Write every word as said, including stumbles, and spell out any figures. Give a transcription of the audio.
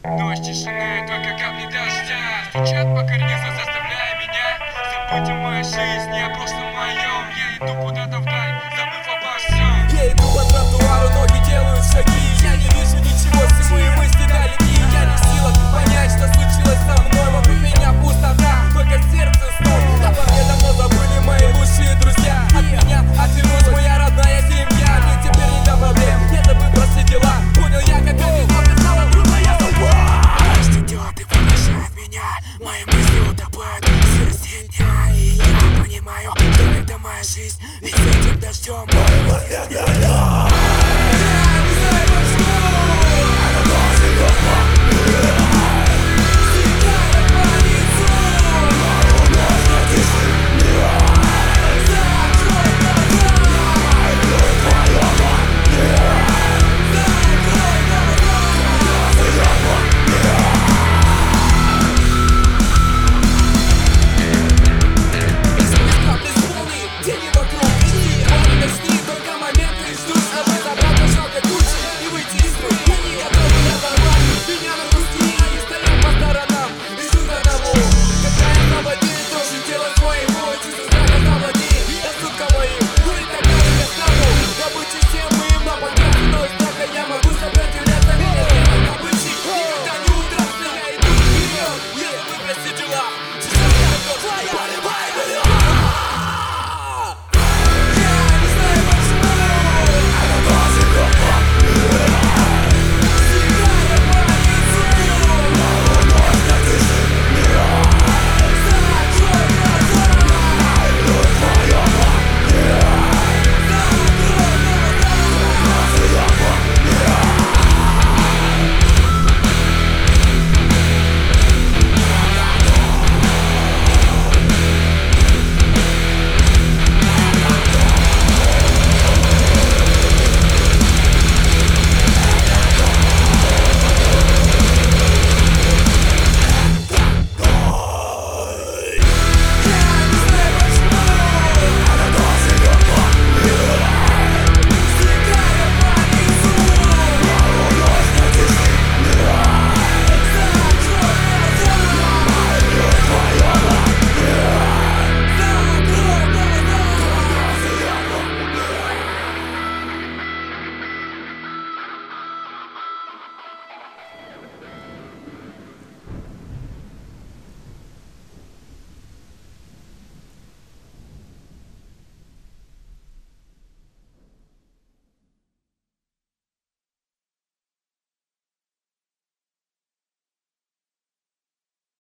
Ночь тишины, только капли дождя стучат по карнизу, заставляя меня забыть о моей жизни, о прошлом моем. Я иду куда-то вдаль, забыв обо всем. Я иду по тротуару, ноги делают шаги. Я не вижу ничего, всему и мысли далеки. Я не в силах понять, что случилось со мной. Вокруг меня пустота, только сердце стон. Обо мне давно забыли мои лучшие друзья. От меня отвернулась моя родная семья. Мне теперь не до проблем, не забыть про все дела. Понял я, как одиноко стала трудная судьба. Дождь идет и поражает меня, мои мысли утопают в сердце дня. И я понимаю, что это моя жизнь, ведь с этим дождем